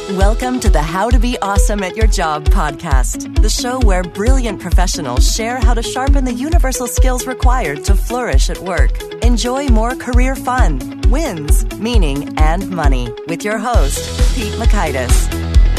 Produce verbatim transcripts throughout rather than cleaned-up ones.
Welcome to the How to Be Awesome at Your Job podcast, the show where brilliant professionals share how to sharpen the universal skills required to flourish at work. Enjoy more career fun, wins, meaning, and money with your host, Pete Mockaitis.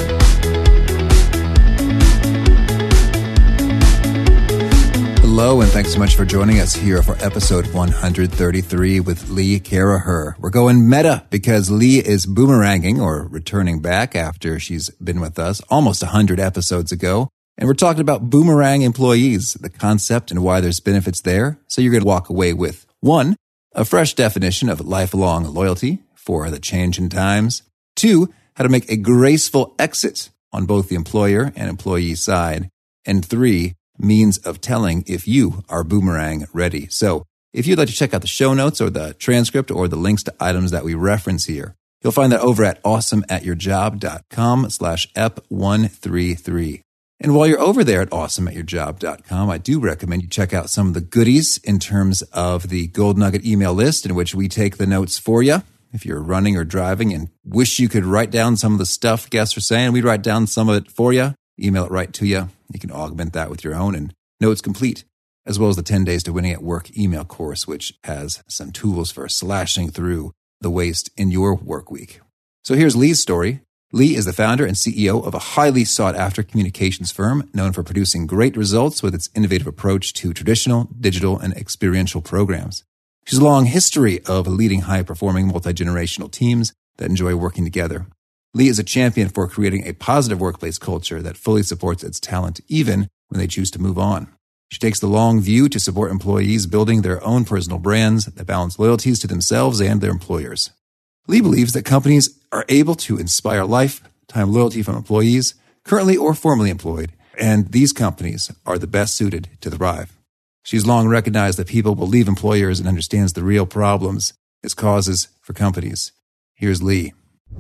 Hello, and thanks so much for joining us here for episode one thirty-three with Lee Caraher. We're going meta because Lee is boomeranging or returning back after she's been with us almost one hundred episodes ago. And we're talking about boomerang employees, the concept and why there's benefits there. So you're going to walk away with, one, a fresh definition of lifelong loyalty for the change in times. Two, how to make a graceful exit on both the employer and employee side. And three, means of telling if you are boomerang ready. So if you'd like to check out the show notes or the transcript or the links to items that we reference here, you'll find that over at awesomeatyourjob.com slash ep one thirty-three. And while you're over there at awesomeatyourjob dot com, I do recommend you check out some of the goodies in terms of the Gold Nugget email list in which we take the notes for you. If you're running or driving and wish you could write down some of the stuff guests are saying, we'd write down some of it for you, email it right to you. You can augment that with your own and notes complete, as well as the ten days to Winning at Work email course, which has some tools for slashing through the waste in your work week. So here's Lee's story. Lee is the founder and C E O of a highly sought-after communications firm known for producing great results with its innovative approach to traditional, digital, and experiential programs. She has a long history of leading high-performing multi-generational teams that enjoy working together. Lee is a champion for creating a positive workplace culture that fully supports its talent, even when they choose to move on. She takes the long view to support employees building their own personal brands that balance loyalties to themselves and their employers. Lee believes that companies are able to inspire lifetime loyalty from employees, currently or formerly employed, and these companies are the best suited to thrive. She's long recognized that people will leave employers and understands the real problems this causes for companies. Here's Lee.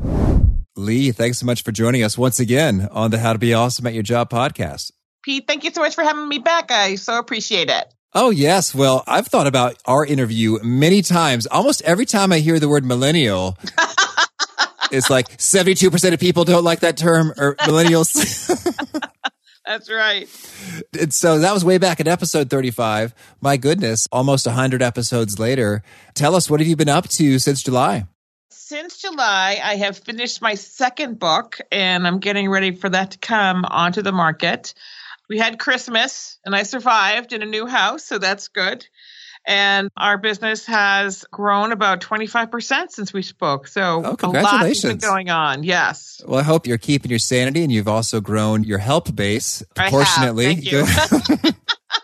Lee, thanks so much for joining us once again on the How to Be Awesome at Your Job podcast. Pete, thank you so much for having me back. I so appreciate it. Oh, yes. Well, I've thought about our interview many times. Almost every time I hear the word millennial, it's like seventy-two percent of people don't like that term, or millennials. That's right. And so that was way back in episode thirty-five. My goodness, almost one hundred episodes later. Tell us, what have you been up to since July? Since July, I have finished my second book, and I'm getting ready for that to come onto the market. We had Christmas, and I survived in a new house, so that's good. And our business has grown about twenty-five percent since we spoke. So oh, congratulations. A lot has been going on, yes. Well, I hope you're keeping your sanity, and you've also grown your help base proportionately. I have. Thank you.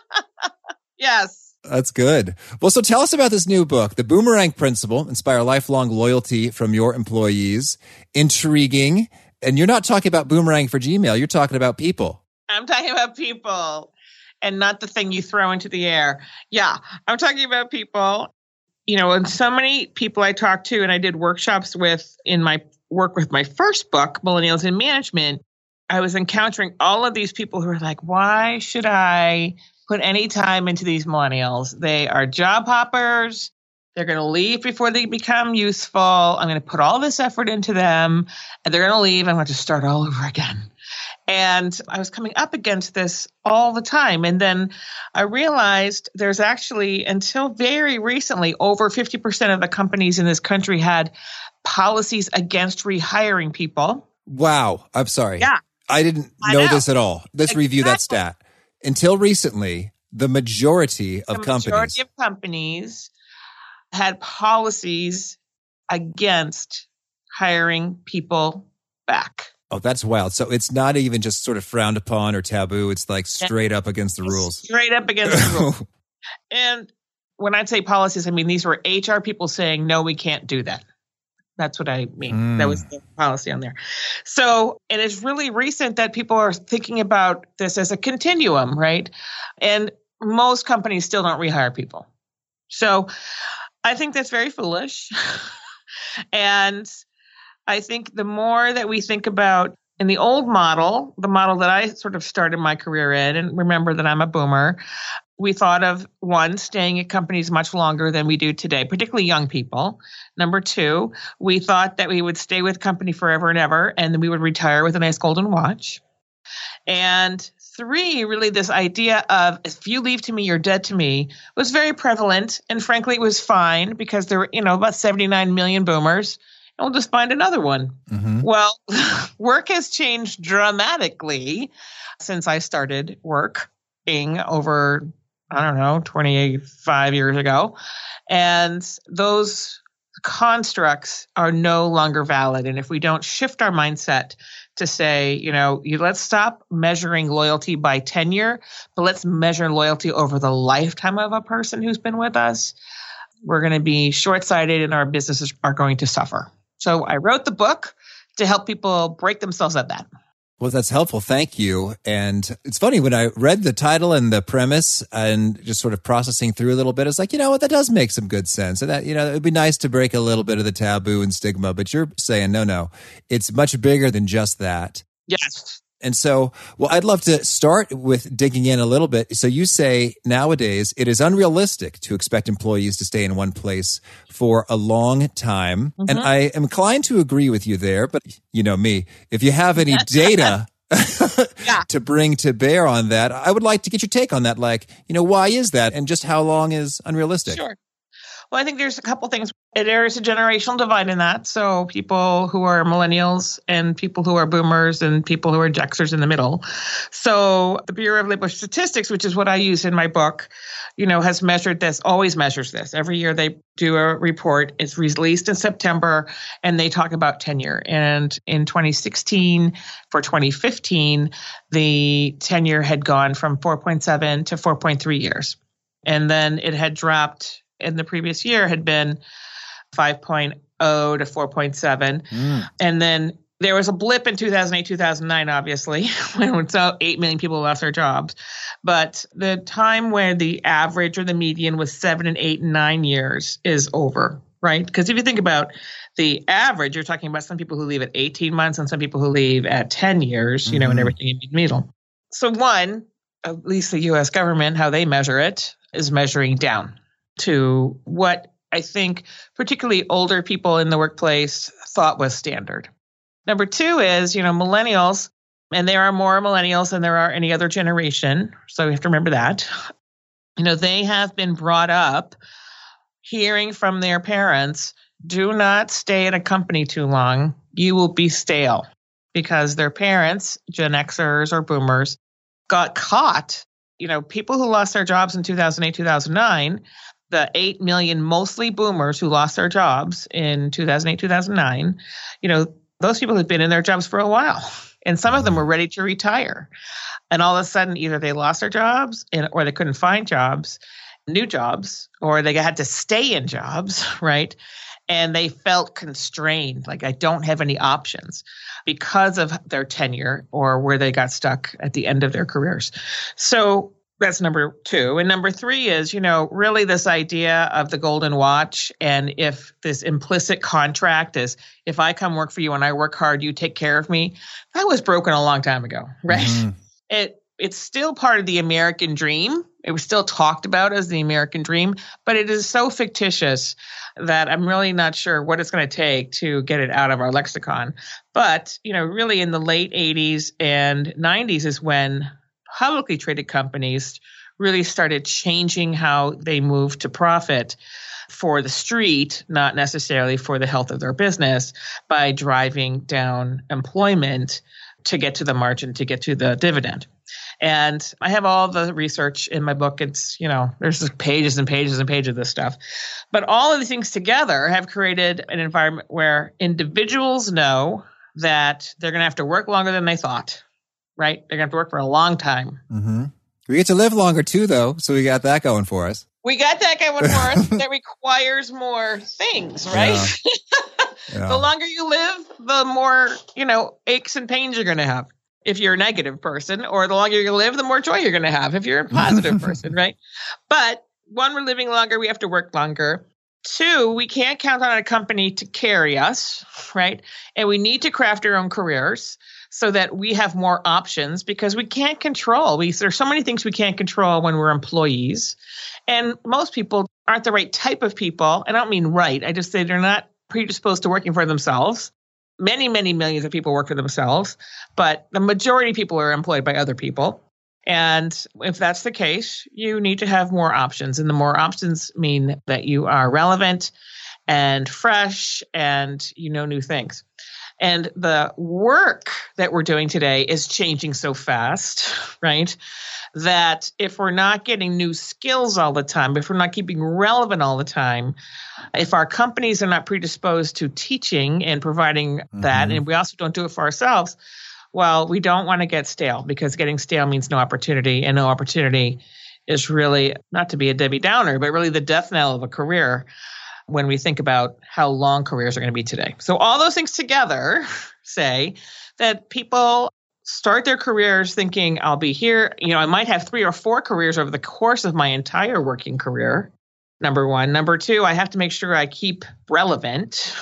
Yes. That's good. Well, so tell us about this new book, The Boomerang Principle, Inspire Lifelong Loyalty from Your Employees. Intriguing. And you're not talking about boomerang for Gmail. You're talking about people. I'm talking about people and not the thing you throw into the air. Yeah, I'm talking about people. You know, and so many people I talked to and I did workshops with in my work with my first book, Millennials in Management, I was encountering all of these people who were like, why should I put any time into these millennials? They are job hoppers. They're going to leave before they become useful. I'm going to put all this effort into them and they're going to leave. I'm going to start all over again. And I was coming up against this all the time. And then I realized there's actually, until very recently, over fifty percent of the companies in this country had policies against rehiring people. Wow. I'm sorry. Yeah. I didn't I know, know this at all. Let's exactly. review that stat. Until recently, the majority of the companies. majority of companies had policies against hiring people back. Oh, that's wild. So it's not even just sort of frowned upon or taboo. It's like straight up against the rules. Straight up against the rules. And when I say policies, I mean these were H R people saying, no, we can't do that. That's what I mean. Mm. That was the policy on there. So it is really recent that people are thinking about this as a continuum, right? And most companies still don't rehire people. So I think that's very foolish. And I think the more that we think about in the old model, the model that I sort of started my career in, and remember that I'm a boomer, we thought of, one, staying at companies much longer than we do today, particularly young people. Number two, we thought that we would stay with company forever and ever, and then we would retire with a nice golden watch. And three, really this idea of, if you leave to me, you're dead to me, was very prevalent. And frankly, it was fine because there were, you know, about seventy-nine million boomers. And we'll just find another one. Mm-hmm. Well, work has changed dramatically since I started working over, I don't know, twenty-five years ago. And those constructs are no longer valid. And if we don't shift our mindset to say, you know, you, let's stop measuring loyalty by tenure, but let's measure loyalty over the lifetime of a person who's been with us, we're going to be short-sighted and our businesses are going to suffer. So I wrote the book to help people break themselves of that. Well, that's helpful. Thank you. And it's funny, when I read the title and the premise and just sort of processing through a little bit, it's like, you know what, that does make some good sense. And that, you know, it'd be nice to break a little bit of the taboo and stigma, but you're saying, no, no, it's much bigger than just that. Yes. And so, well, I'd love to start with digging in a little bit. So you say nowadays it is unrealistic to expect employees to stay in one place for a long time. Mm-hmm. And I am inclined to agree with you there, but you know me, if you have any data yeah. to bring to bear on that, I would like to get your take on that. Like, you know, why is that? And just how long is unrealistic? Sure. Well, I think there's a couple things. There is a generational divide in that. So people who are millennials and people who are boomers and people who are Xers in the middle. So the Bureau of Labor Statistics, which is what I use in my book, you know, has measured this, always measures this. Every year they do a report. It's released in September and they talk about tenure. And in twenty sixteen, for twenty fifteen, the tenure had gone from four point seven to four point three years. And then it had dropped in the previous year, had been five point oh to four point seven. Mm. And then there was a blip in two thousand eight, two thousand nine, obviously, when so eight million people lost their jobs. But the time where the average or the median was seven and eight and nine years is over, right? Because if you think about the average, you're talking about some people who leave at eighteen months and some people who leave at ten years, you mm-hmm. know, and everything in the middle. So one, at least the U S government, how they measure it, is measuring down to what I think particularly older people in the workplace thought was standard. Number two is, you know, millennials, and there are more millennials than there are any other generation. So we have to remember that. You know, they have been brought up hearing from their parents, do not stay at a company too long. You will be stale, because their parents, Gen Xers or boomers, got caught. You know, people who lost their jobs in two thousand eight, two thousand nine, the eight million mostly boomers who lost their jobs in two thousand eight, two thousand nine, you know, those people had been in their jobs for a while, and some of them were ready to retire. And all of a sudden, either they lost their jobs and, or they couldn't find jobs, new jobs, or they had to stay in jobs, right? And they felt constrained, like I don't have any options because of their tenure or where they got stuck at the end of their careers. So that's number two. And number three is, you know, really this idea of the golden watch. And if this implicit contract is, if I come work for you and I work hard, you take care of me, that was broken a long time ago, right? Mm-hmm. It It's still part of the American dream. It was still talked about as the American dream, but it is so fictitious that I'm really not sure what it's going to take to get it out of our lexicon. But, you know, really in the late eighties and nineties is when publicly traded companies really started changing how they moved to profit for the street, not necessarily for the health of their business, by driving down employment to get to the margin, to get to the dividend. And I have all the research in my book. It's, you know, there's pages and pages and pages of this stuff. But all of these things together have created an environment where individuals know that they're going to have to work longer than they thought, right? They're going to have to work for a long time. Mm-hmm. We get to live longer too, though. So we got that going for us. We got that going for us. That requires more things, right? Yeah. Yeah. The longer you live, the more, you know, aches and pains you're going to have if you're a negative person, or the longer you live, the more joy you're going to have if you're a positive person, right? But when we're living longer, we have to work longer. Two, we can't count on a company to carry us, right? And we need to craft our own careers so that we have more options because we can't control. We, there's so many things we can't control when we're employees. And most people aren't the right type of people. I don't mean right. I just say they're not predisposed to working for themselves. Many, many millions of people work for themselves, but the majority of people are employed by other people. And if that's the case, you need to have more options. And the more options mean that you are relevant and fresh and you know new things. And the work that we're doing today is changing so fast, right? That if we're not getting new skills all the time, if we're not keeping relevant all the time, if our companies are not predisposed to teaching and providing mm-hmm. that, and we also don't do it for ourselves, well, we don't want to get stale because getting stale means no opportunity, and no opportunity is really, not to be a Debbie Downer, but really the death knell of a career when we think about how long careers are going to be today. So all those things together say that people start their careers thinking, I'll be here. You know, I might have three or four careers over the course of my entire working career, number one. Number two, I have to make sure I keep relevant.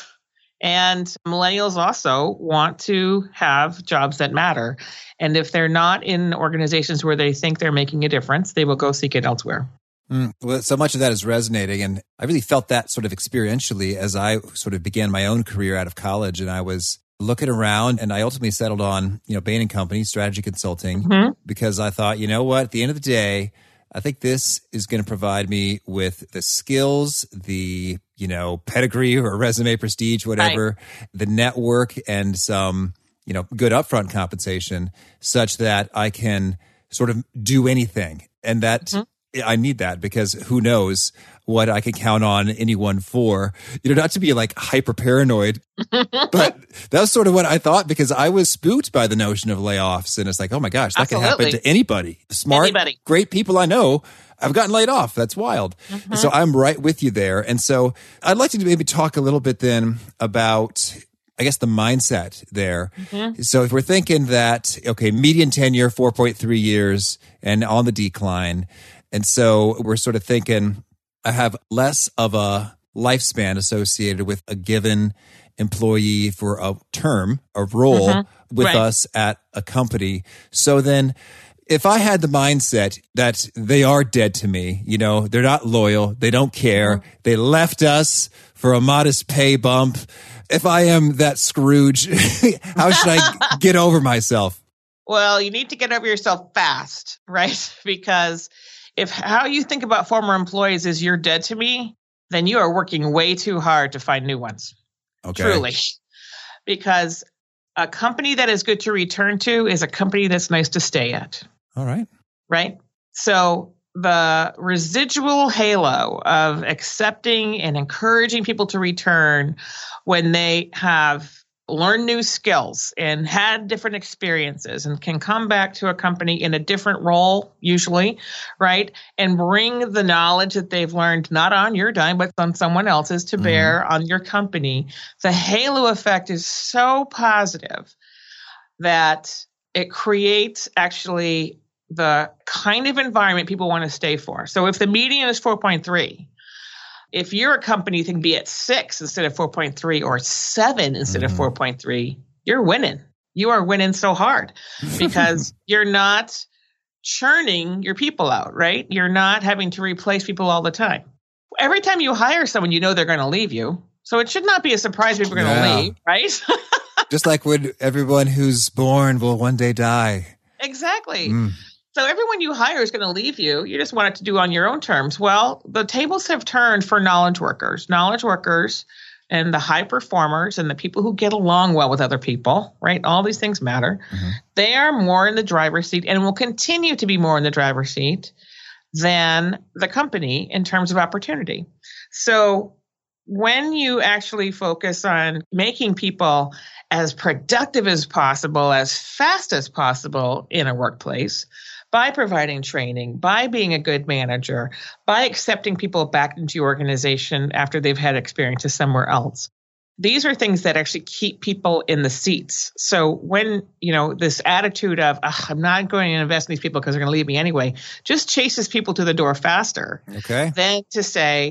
And millennials also want to have jobs that matter. And if they're not in organizations where they think they're making a difference, they will go seek it elsewhere. Mm, well, so much of that is resonating. And I really felt that sort of experientially as I sort of began my own career out of college. And I was looking around and I ultimately settled on, you know, Bain and Company, strategy consulting, mm-hmm. because I thought, you know what, at the end of the day, I think this is going to provide me with the skills, the, you know, pedigree or resume prestige, whatever, right. the network and some, you know, good upfront compensation such that I can sort of do anything. And that mm-hmm. I need that because who knows what I can count on anyone for, you know, not to be like hyper paranoid, but that was sort of what I thought because I was spooked by the notion of layoffs. And it's like, oh my gosh, that Absolutely. Can happen to anybody. Smart, anybody. Great people I know have gotten laid off. That's wild. Mm-hmm. So I'm right with you there. And so I'd like to maybe talk a little bit then about, I guess, the mindset there. Mm-hmm. So if we're thinking that, okay, median tenure, four point three years and on the decline. And so we're sort of thinking, I have less of a lifespan associated with a given employee for a term, a role mm-hmm. with right. us at a company. So then if I had the mindset that they are dead to me, you know, they're not loyal, they don't care, mm-hmm. they left us for a modest pay bump. If I am that Scrooge, how should I get over myself? Well, you need to get over yourself fast, right? Because if how you think about former employees is you're dead to me, then you are working way too hard to find new ones. Okay. Truly. Because a company that is good to return to is a company that's nice to stay at. All right. Right? So the residual halo of accepting and encouraging people to return when they have learned new skills and had different experiences and can come back to a company in a different role, usually, right? And bring the knowledge that they've learned, not on your dime, but on someone else's to mm-hmm. bear on your company. The halo effect is so positive that it creates actually the kind of environment people want to stay for. So if the median is four point three, if you're a company that can be at six instead of four point three or seven instead mm-hmm. of four point three, you're winning. You are winning so hard because you're not churning your people out, right? You're not having to replace people all the time. Every time you hire someone, you know they're going to leave you. So it should not be a surprise people are going to yeah. leave, right? Just like when everyone who's born will one day die. Exactly. Mm. So everyone you hire is going to leave you. You just want it to do on your own terms. Well, the tables have turned for knowledge workers. Knowledge workers and the high performers and the people who get along well with other people, right? All these things matter. Mm-hmm. They are more in the driver's seat and will continue to be more in the driver's seat than the company in terms of opportunity. So when you actually focus on making people as productive as possible, as fast as possible in a workplace, by providing training, by being a good manager, by accepting people back into your organization after they've had experiences somewhere else. These are things that actually keep people in the seats. So when, you know, this attitude of, I'm not going to invest in these people because they're going to leave me anyway, just chases people to the door faster. Okay. Than to say,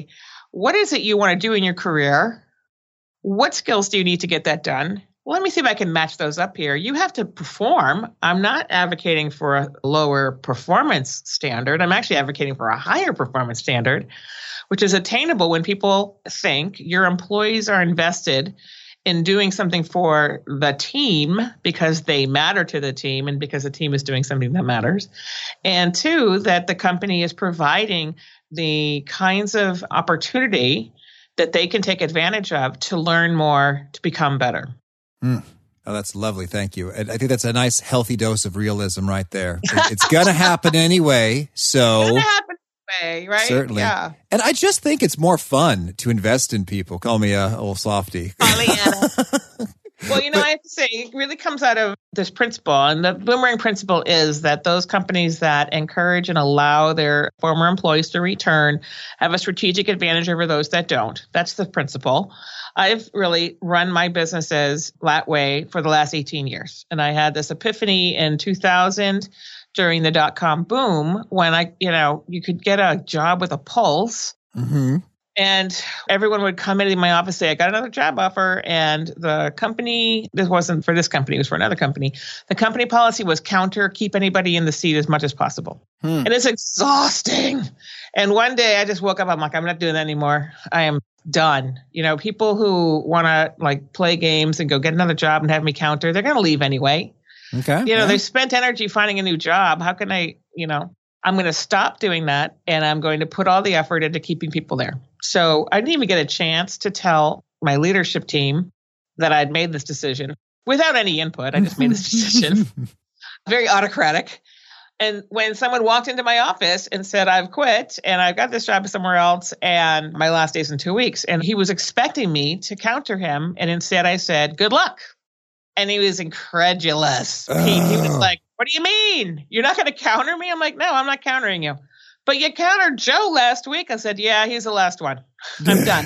what is it you want to do in your career? What skills do you need to get that done? Well, let me see if I can match those up here. You have to perform. I'm not advocating for a lower performance standard. I'm actually advocating for a higher performance standard, which is attainable when people think your employees are invested in doing something for the team because they matter to the team and because the team is doing something that matters. And two, that the company is providing the kinds of opportunity that they can take advantage of to learn more, to become better. Mm. Oh, that's lovely. Thank you. And I think that's a nice, healthy dose of realism right there. It's going to happen anyway. So it's going to happen anyway, right? Certainly. Yeah. And I just think it's more fun to invest in people. Call me a old softy. Pollyanna. Well, you know, but, I have to say, it really comes out of this principle. And the boomerang principle is that those companies that encourage and allow their former employees to return have a strategic advantage over those that don't. That's the principle. I've really run my businesses that way for the last eighteen years. And I had this epiphany in two thousand during the dot-com boom when I, you know, you could get a job with a pulse. Mm-hmm. And everyone would come into my office, say, I got another job offer. And the company, this wasn't for this company, it was for another company. The company policy was counter, keep anybody in the seat as much as possible. Hmm. And it's exhausting. And one day I just woke up, I'm like, I'm not doing that anymore. I am done. You know, people who want to like play games and go get another job and have me counter, they're going to leave anyway. Okay. You know, yeah. they spent energy finding a new job. How can I, you know, I'm going to stop doing that and I'm going to put all the effort into keeping people there. So I didn't even get a chance to tell my leadership team that I'd made this decision without any input. I just made this decision. Very autocratic. And when someone walked into my office and said, I've quit and I've got this job somewhere else and my last day's in two weeks, and he was expecting me to counter him. And instead I said, good luck. And he was incredulous. Oh. He, he was like, what do you mean? You're not going to counter me? I'm like, no, I'm not countering you. But you countered Joe last week. I said, yeah, he's the last one. I'm done.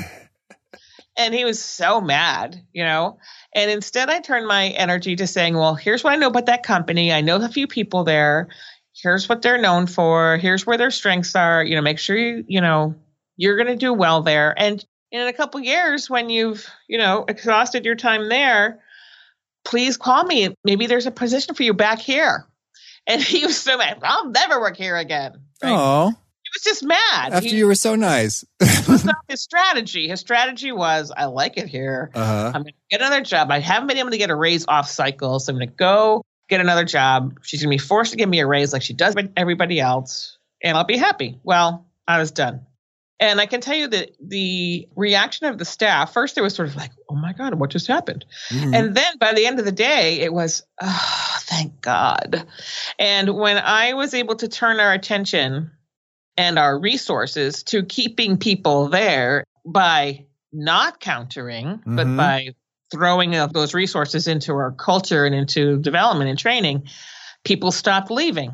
And he was so mad, you know. And instead I turned my energy to saying, well, here's what I know about that company. I know a few people there. Here's what they're known for. Here's where their strengths are. You know, make sure you, you know, you're going to do well there. And in a couple of years, when you've, you know, exhausted your time there, please call me. Maybe there's a position for you back here. And he was so mad. I'll never work here again. Right? Oh. He was just mad. After he, you were so nice. It was not his strategy. His strategy was, I like it here. Uh-huh. I'm going to get another job. I haven't been able to get a raise off cycle. So I'm going to go get another job. She's going to be forced to give me a raise like she does with everybody else. And I'll be happy. Well, I was done. And I can tell you that the reaction of the staff, first it was sort of like, oh my God, what just happened? Mm-hmm. And then by the end of the day, it was, oh, thank God. And when I was able to turn our attention and our resources to keeping people there by not countering, mm-hmm. but by throwing those resources into our culture and into development and training, people stopped leaving.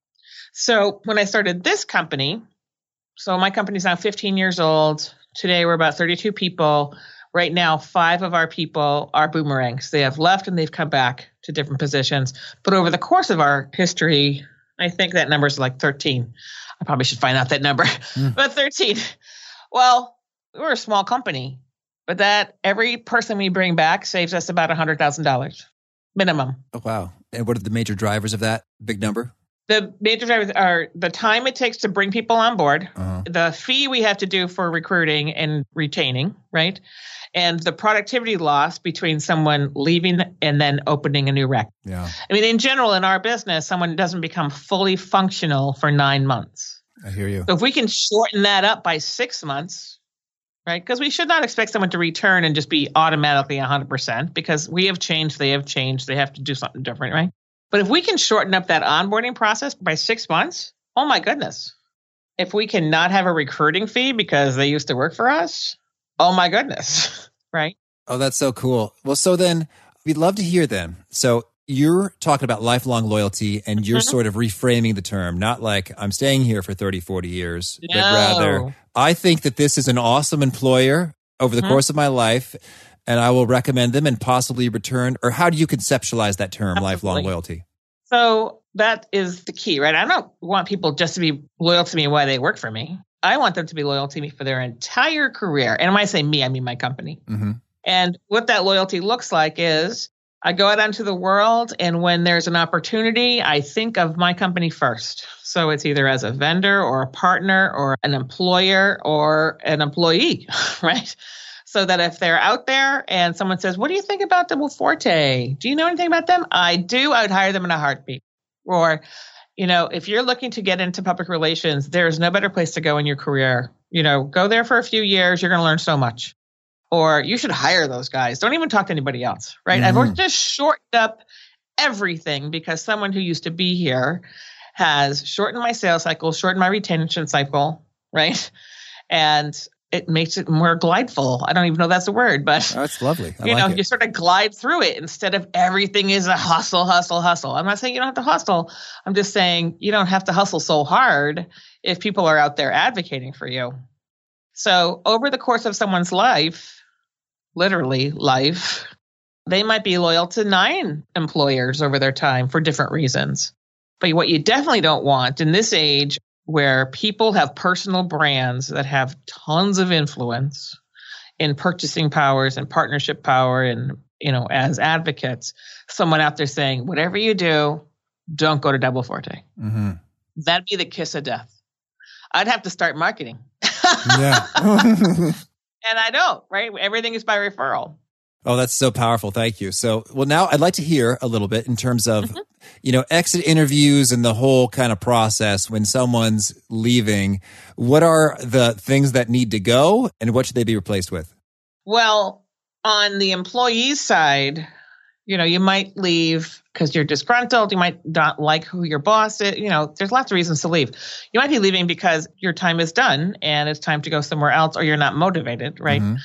So when I started this company, so my company's now fifteen years old. Today, we're about thirty-two people. Right now, five of our people are boomerangs. They have left and they've come back to different positions. But over the course of our history, I think that number is like thirteen. I probably should find out that number. Mm. But thirteen. Well, we're a small company. But that every person we bring back saves us about one hundred thousand dollars minimum. Oh, wow. And what are the major drivers of that big number? The major drivers are the time it takes to bring people on board, uh-huh. the fee we have to do for recruiting and retaining, right? And the productivity loss between someone leaving and then opening a new rec. Yeah. I mean, in general, in our business, someone doesn't become fully functional for nine months. I hear you. So if we can shorten that up by six months, right? Because we should not expect someone to return and just be automatically one hundred percent because we have changed, they have changed, they have to do something different, right? But if we can shorten up that onboarding process by six months, oh my goodness. If we can not have a recruiting fee because they used to work for us, oh my goodness, right? Oh, that's so cool. Well, so then we'd love to hear them. So you're talking about lifelong loyalty and you're mm-hmm. sort of reframing the term, not like I'm staying here for thirty, forty years, no. but rather I think that this is an awesome employer over the mm-hmm. course of my life. And I will recommend them and possibly return. Or how do you conceptualize that term, Absolutely. Lifelong loyalty? So that is the key, right? I don't want people just to be loyal to me while they work for me. I want them to be loyal to me for their entire career. And when I say me, I mean my company. Mm-hmm. And what that loyalty looks like is I go out onto the world, and when there's an opportunity, I think of my company first. So it's either as a vendor or a partner or an employer or an employee, right? So that if they're out there and someone says, what do you think about Double Forte? Do you know anything about them? I do. I would hire them in a heartbeat. Or, you know, if you're looking to get into public relations, there's no better place to go in your career. You know, go there for a few years. You're going to learn so much. Or you should hire those guys. Don't even talk to anybody else, right? Mm-hmm. I've just shortened up everything because someone who used to be here has shortened my sales cycle, shortened my retention cycle, right? And it makes it more glideful. I don't even know if that's a word, but oh, that's lovely. I you like know, it. You sort of glide through it instead of everything is a hustle, hustle, hustle. I'm not saying you don't have to hustle. I'm just saying you don't have to hustle so hard if people are out there advocating for you. So over the course of someone's life, literally life, they might be loyal to nine employers over their time for different reasons. But what you definitely don't want in this age where people have personal brands that have tons of influence in purchasing powers and partnership power and, you know, as advocates, someone out there saying, whatever you do, don't go to Double Forte. Mm-hmm. That'd be the kiss of death. I'd have to start marketing. Yeah. And I don't, right? Everything is by referral. Oh, that's so powerful. Thank you. So, well, now I'd like to hear a little bit in terms of, mm-hmm. you know, exit interviews and the whole kind of process when someone's leaving. What are the things that need to go and what should they be replaced with? Well, on the employee side, you know, you might leave because you're disgruntled. You might not like who your boss is. You know, there's lots of reasons to leave. You might be leaving because your time is done and it's time to go somewhere else or you're not motivated, right? Mm-hmm.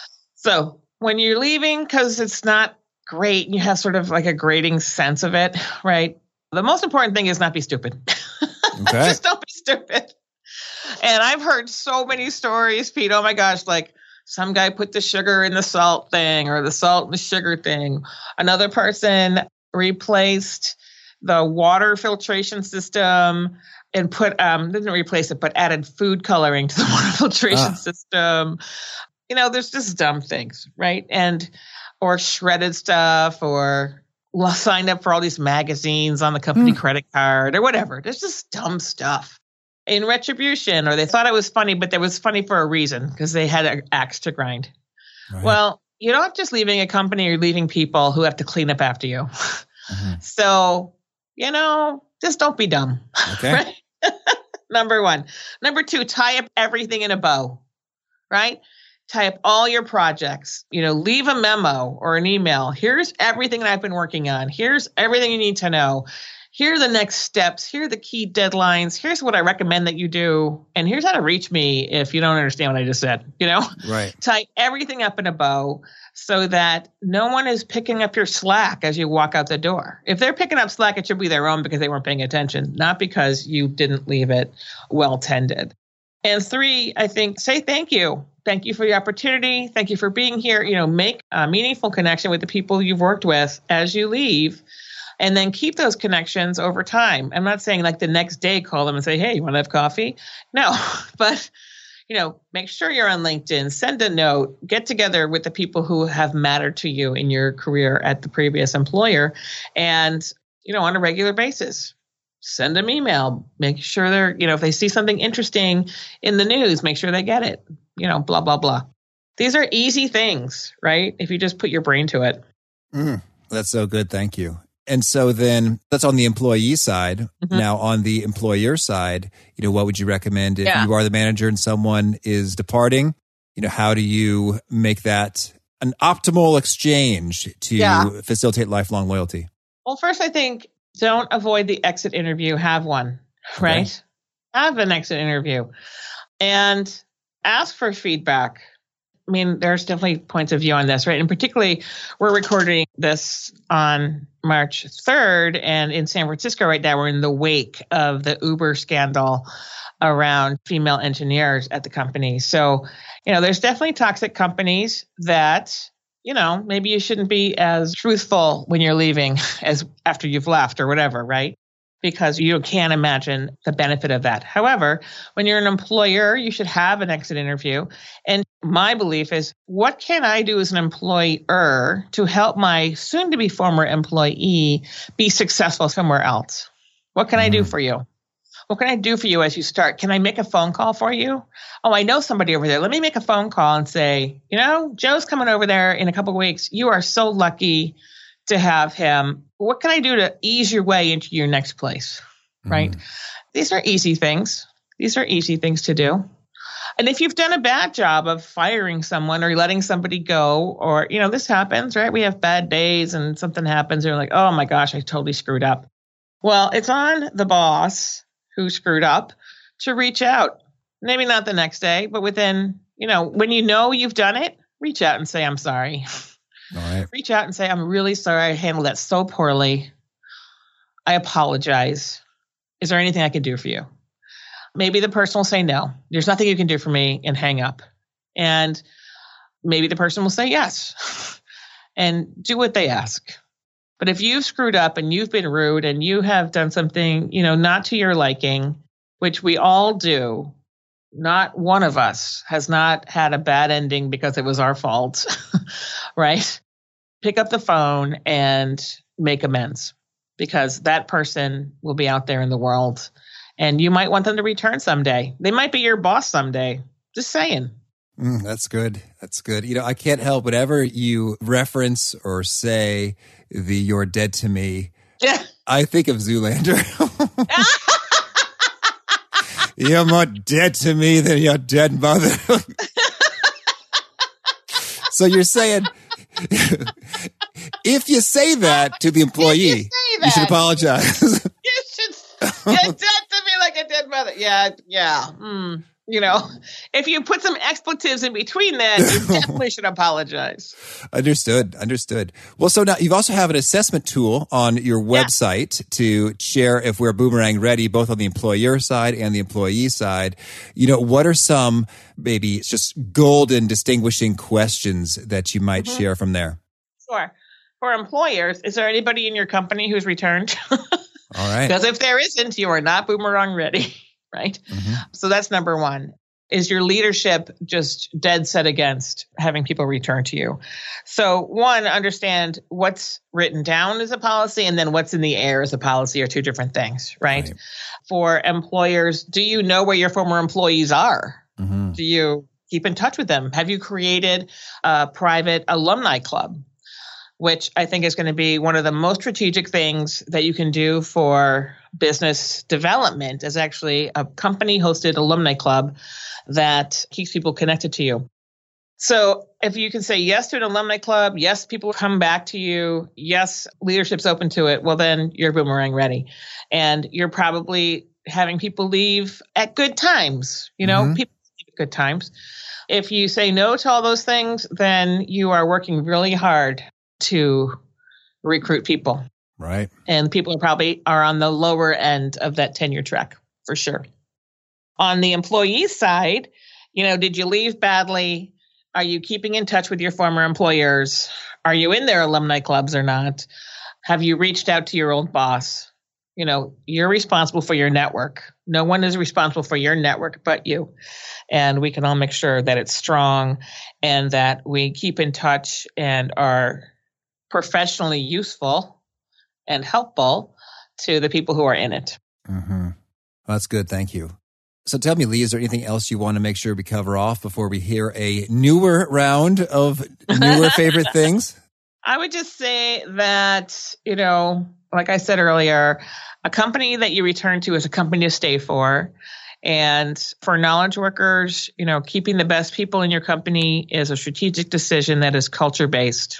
So when you're leaving because it's not great, you have sort of like a grating sense of it, right? The most important thing is not be stupid. Okay. Just don't be stupid. And I've heard so many stories, Pete. Oh my gosh, like, some guy put the sugar in the salt thing or the salt in the sugar thing. Another person replaced the water filtration system and put, um, didn't replace it, but added food coloring to the water filtration ah. system. You know, there's just dumb things, right? And, or shredded stuff or signed up for all these magazines on the company mm. credit card or whatever. There's just dumb stuff. In retribution, or they thought it was funny, but it was funny for a reason because they had an axe to grind. Right. Well, you're not just leaving a company, you're leaving people who have to clean up after you. Mm-hmm. So, you know, just don't be dumb. Okay. Right? Number one. Number two, tie up everything in a bow, right? Tie up all your projects, you know, leave a memo or an email. Here's everything that I've been working on. Here's everything you need to know. Here are the next steps. Here are the key deadlines. Here's what I recommend that you do. And here's how to reach me if you don't understand what I just said, you know? Right. Tie everything up in a bow so that no one is picking up your slack as you walk out the door. If they're picking up slack, it should be their own because they weren't paying attention, not because you didn't leave it well tended. And three, I think, say thank you. Thank you for the opportunity. Thank you for being here. You know, make a meaningful connection with the people you've worked with as you leave. And then keep those connections over time. I'm not saying like the next day call them and say, hey, you want to have coffee? No, but, you know, make sure you're on LinkedIn, send a note, get together with the people who have mattered to you in your career at the previous employer. And, you know, on a regular basis, send them email, make sure they're, you know, if they see something interesting in the news, make sure they get it, you know, blah, blah, blah. These are easy things, right? If you just put your brain to it. Mm, that's so good. Thank you. And so then that's on the employee side. Mm-hmm. Now on the employer side, you know, what would you recommend if yeah. you are the manager and someone is departing? You know, how do you make that an optimal exchange to yeah. facilitate lifelong loyalty? Well, first, I think don't avoid the exit interview. Have one, right? Okay. Have an exit interview and ask for feedback. I mean, there's definitely points of view on this, right? And particularly, we're recording this on March third, and in San Francisco right now, we're in the wake of the Uber scandal around female engineers at the company. So, you know, there's definitely toxic companies that, you know, maybe you shouldn't be as truthful when you're leaving as after you've left or whatever, right? because you can't imagine the benefit of that. However, when you're an employer, you should have an exit interview. And my belief is, what can I do as an employer to help my soon-to-be former employee be successful somewhere else? What can mm-hmm. I do for you? What can I do for you as you start? Can I make a phone call for you? Oh, I know somebody over there. Let me make a phone call and say, you know, Joe's coming over there in a couple of weeks. You are so lucky to have him. What can I do to ease your way into your next place? Right? Mm. These are easy things. These are easy things to do. And if you've done a bad job of firing someone or letting somebody go, or, you know, this happens, right? We have bad days and something happens. And you're like, oh my gosh, I totally screwed up. Well, it's on the boss who screwed up to reach out. Maybe not the next day, but within, you know, when you know you've done it, reach out and say, I'm sorry. All right. Reach out and say, I'm really sorry. I handled that so poorly. I apologize. Is there anything I can do for you? Maybe the person will say no. There's nothing you can do for me, and hang up. And maybe the person will say yes and do what they ask. But if you've screwed up and you've been rude and you have done something, you know, not to your liking, which we all do, not one of us has not had a bad ending because it was our fault, right? Pick up the phone and make amends, because that person will be out there in the world and you might want them to return someday. They might be your boss someday. Just saying. Mm, that's good. That's good. You know, I can't help whenever you reference or say the "you're dead to me," yeah. I think of Zoolander. You're more dead to me than your dead mother. So you're saying, if you say that to the employee, you, you should apologize. You should, you're dead to me like a dead mother. Yeah, yeah. Mm. You know, if you put some expletives in between that, you definitely should apologize. Understood. Understood. Well, so now you've also have an assessment tool on your website yeah. to share if we're boomerang ready, both on the employer side and the employee side. You know, what are some maybe just golden distinguishing questions that you might mm-hmm. share from there? Sure. For employers, is there anybody in your company who's returned? All right. Because if there isn't, you are not boomerang ready. Right? Mm-hmm. So that's number one. Is your leadership just dead set against having people return to you? So one, understand what's written down as a policy and then what's in the air as a policy are two different things, right? right. For employers, do you know where your former employees are? Mm-hmm. Do you keep in touch with them? Have you created a private alumni club? Which I think is going to be one of the most strategic things that you can do for business development, is actually a company-hosted alumni club that keeps people connected to you. So if you can say yes to an alumni club, yes, people come back to you, yes, leadership's open to it, well, then you're boomerang ready. And you're probably having people leave at good times. You know, mm-hmm. people leave at good times. If you say no to all those things, then you are working really hard to recruit people. Right. And people are probably are on the lower end of that tenure track for sure. On the employee side, you know, did you leave badly? Are you keeping in touch with your former employers? Are you in their alumni clubs or not? Have you reached out to your old boss? You know, you're responsible for your network. No one is responsible for your network but you. And we can all make sure that it's strong and that we keep in touch and are professionally useful and helpful to the people who are in it. Mm-hmm. Well, that's good. Thank you. So tell me, Lee, is there anything else you want to make sure we cover off before we hear a newer round of newer favorite things? I would just say that, you know, like I said earlier, a company that you return to is a company to stay for. And for knowledge workers, you know, keeping the best people in your company is a strategic decision that is culture-based.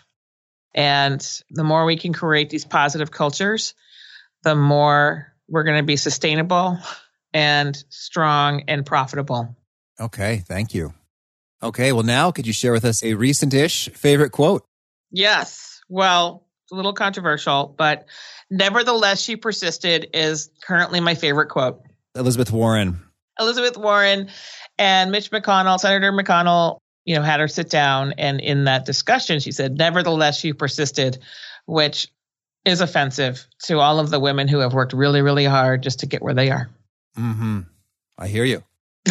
And the more we can create these positive cultures, the more we're going to be sustainable and strong and profitable. Okay, thank you. Okay, well now could you share with us a recent-ish favorite quote? Yes. Well, it's a little controversial, but nevertheless, she persisted is currently my favorite quote. Elizabeth Warren. Elizabeth Warren and Mitch McConnell, Senator McConnell, you know, had her sit down. And in that discussion, she said, nevertheless, she persisted, which is offensive to all of the women who have worked really, really hard just to get where they are. Mm-hmm. I hear you.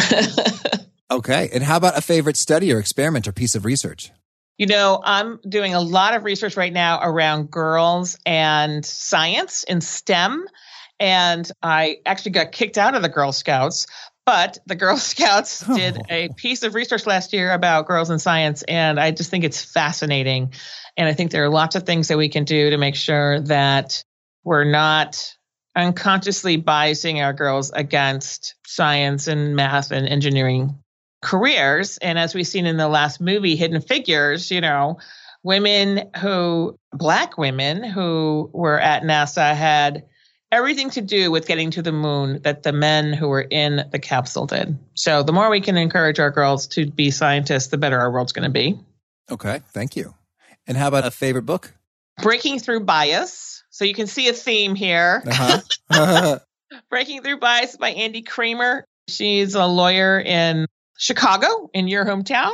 Okay. And how about a favorite study or experiment or piece of research? You know, I'm doing a lot of research right now around girls and science in STEM. And I actually got kicked out of the Girl Scouts, but the Girl Scouts oh. did a piece of research last year about girls and science. And I just think it's fascinating. And I think there are lots of things that we can do to make sure that we're not unconsciously biasing our girls against science and math and engineering careers. And as we've seen in the last movie, Hidden Figures, you know, women who, Black women who were at NASA had everything to do with getting to the moon that the men who were in the capsule did. So the more we can encourage our girls to be scientists, the better our world's going to be. Okay, thank you. And how about a favorite book? Breaking Through Bias. So you can see a theme here. Uh-huh. Breaking Through Bias by Andy Kramer. She's a lawyer in Chicago, in your hometown.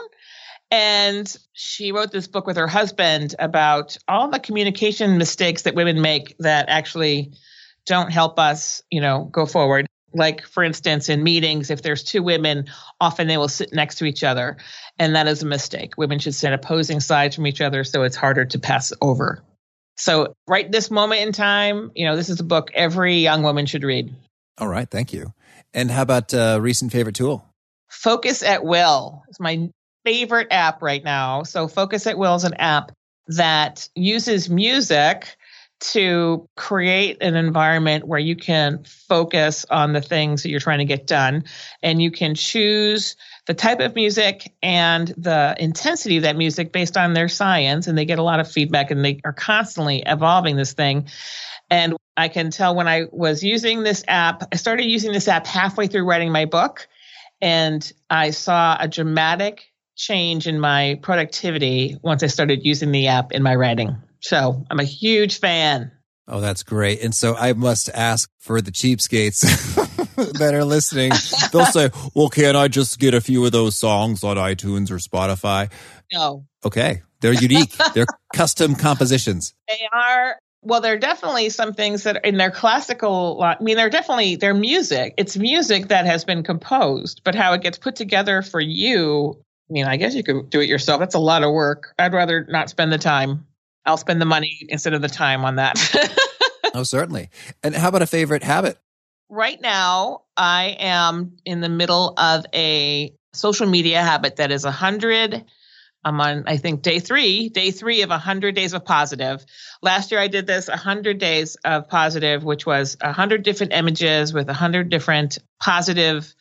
And she wrote this book with her husband about all the communication mistakes that women make that actually don't help us, you know, go forward. Like, for instance, in meetings, if there's two women, often they will sit next to each other. And that is a mistake. Women should sit opposing sides from each other so it's harder to pass over. So right this moment in time, you know, this is a book every young woman should read. All right. Thank you. And how about a recent favorite tool? Focus at Will is my favorite app right now. So Focus at Will is an app that uses music to create an environment where you can focus on the things that you're trying to get done. And you can choose the type of music and the intensity of that music based on their science. And they get a lot of feedback, and they are constantly evolving this thing. And I can tell when I was using this app, I started using this app halfway through writing my book. And I saw a dramatic change in my productivity once I started using the app in my writing. So I'm a huge fan. Oh, that's great. And so I must ask for the cheapskates that are listening. They'll say, well, can't I just get a few of those songs on iTunes or Spotify? No. Okay. They're unique. They're custom compositions. They are. Well, there are definitely some things that are in their classical, I mean, they're definitely, they're music. It's music that has been composed, but how it gets put together for you, I mean, I guess you could do it yourself. That's a lot of work. I'd rather not spend the time. I'll spend the money instead of the time on that. Oh, certainly. And how about a favorite habit? Right now, I am in the middle of a social media habit that is one hundred. I'm on, I think, day three, day three of one hundred days of positive. Last year, I did this one hundred days of positive, which was one hundred different images with one hundred different positive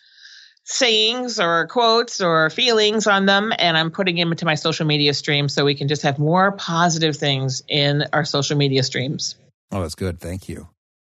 sayings or quotes or feelings on them. And I'm putting them into my social media stream so we can just have more positive things in our social media streams. Oh, that's good. Thank you.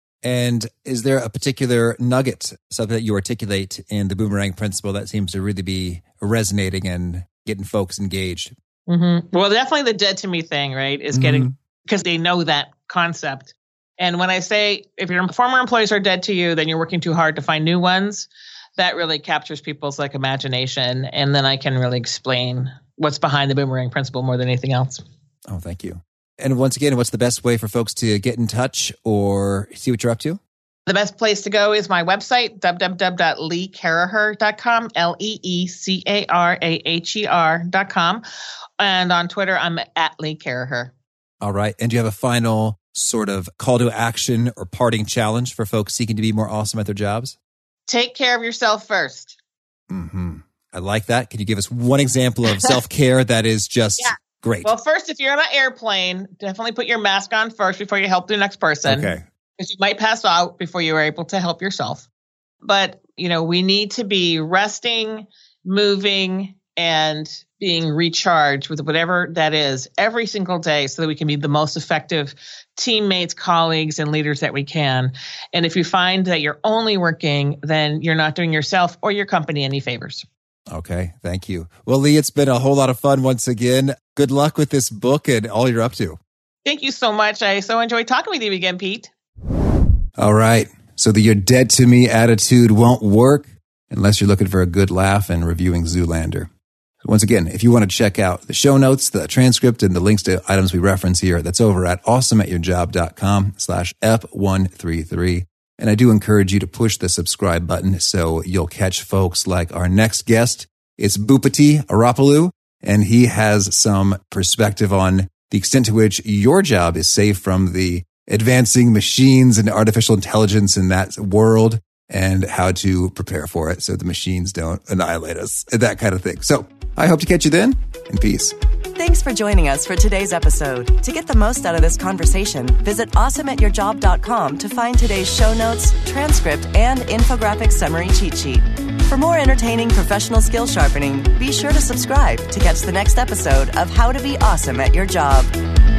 And is there a particular nugget, something that you articulate in the Boomerang Principle that seems to really be resonating and getting folks engaged? Mm-hmm. Well, definitely the dead to me thing, right? Is Mm-hmm. getting, because they know that concept. And when I say, if your former employees are dead to you, then you're working too hard to find new ones. That really captures people's like imagination. And then I can really explain what's behind the Boomerang Principle more than anything else. Oh, thank you. And once again, what's the best way for folks to get in touch or see what you're up to? The best place to go is my website, w w w dot lee caraher dot com, L E E C A R A H E R dot com. And on Twitter, I'm at Lee Caraher. All right. And do you have a final sort of call to action or parting challenge for folks seeking to be more awesome at their jobs? Take care of yourself first. Mm-hmm. I like that. Can you give us one example of self-care that is just yeah. great? Well, first, if you're on an airplane, definitely put your mask on first before you help the next person. Okay. Because you might pass out before you are able to help yourself. But, you know, we need to be resting, moving, and being recharged with whatever that is every single day so that we can be the most effective teammates, colleagues, and leaders that we can. And if you find that you're only working, then you're not doing yourself or your company any favors. Okay. Thank you. Well, Lee, it's been a whole lot of fun once again. Good luck with this book and all you're up to. Thank you so much. I so enjoyed talking with you again, Pete. All right. So the you're dead to me attitude won't work unless you're looking for a good laugh and reviewing Zoolander. Once again, if you want to check out the show notes, the transcript, and the links to items we reference here, that's over at awesomeatyourjob.com slash F133. And I do encourage you to push the subscribe button so you'll catch folks like our next guest. It's Bhupati Arapalu, and he has some perspective on the extent to which your job is safe from the advancing machines and artificial intelligence in that world, and how to prepare for it so the machines don't annihilate us, that kind of thing. So I hope to catch you then, and peace. Thanks for joining us for today's episode. To get the most out of this conversation, visit awesome at your job dot com to find today's show notes, transcript, and infographic summary cheat sheet. For more entertaining professional skill sharpening, be sure to subscribe to catch the next episode of How to Be Awesome at Your Job.